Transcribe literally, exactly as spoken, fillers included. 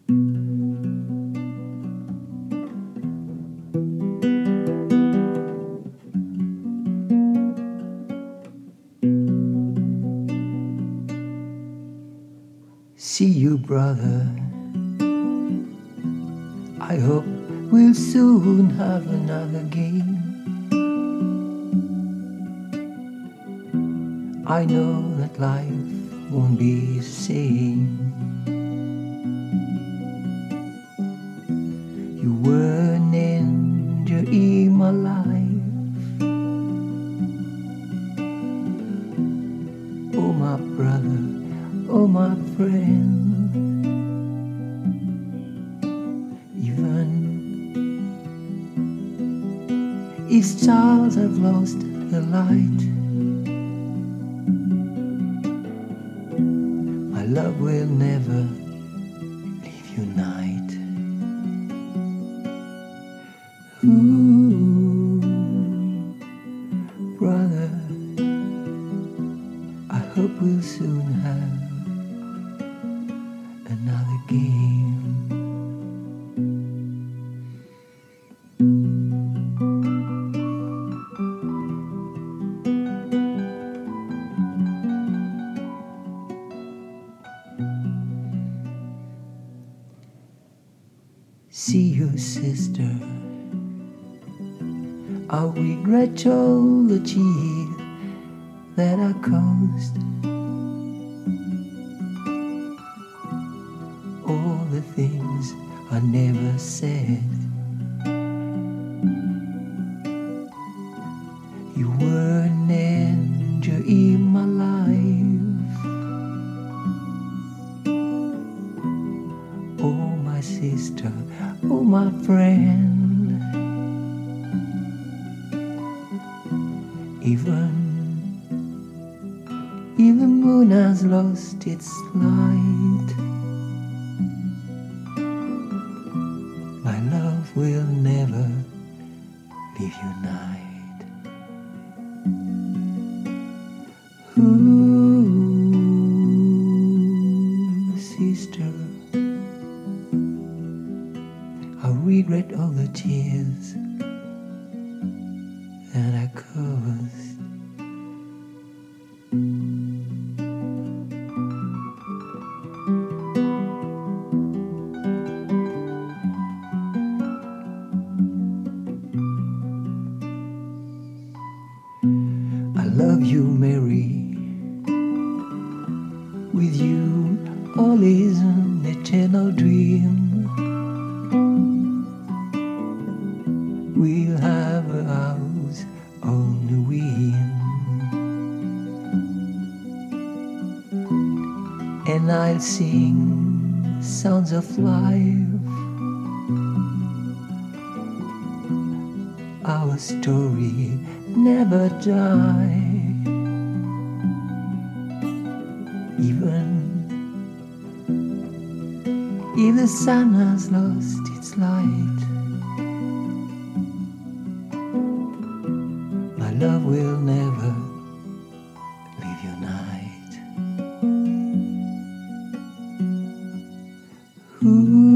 See you, brother. I hope we'll soon have another game. I know that life won't be the same. You were an angel in my life. Oh, my brother, oh, my friend. Even if stars have lost the light, my love will never leave you night. Ooh, brother, I hope we'll soon have another game. See you, sister. I regret all the tears that I caused, all the things I never said. You were an angel in my life. Oh, my sister, oh, my friend. Even if the moon has lost its light, my love will never leave you night. Ooh, sister, I regret all the tears that I caused. I love you, Mary. With you, all is an eternal dream. We'll have a house on the wind, and I'll sing sounds of life. Our story never die. Even if the sun has lost its light, my love will never leave you night. Ooh.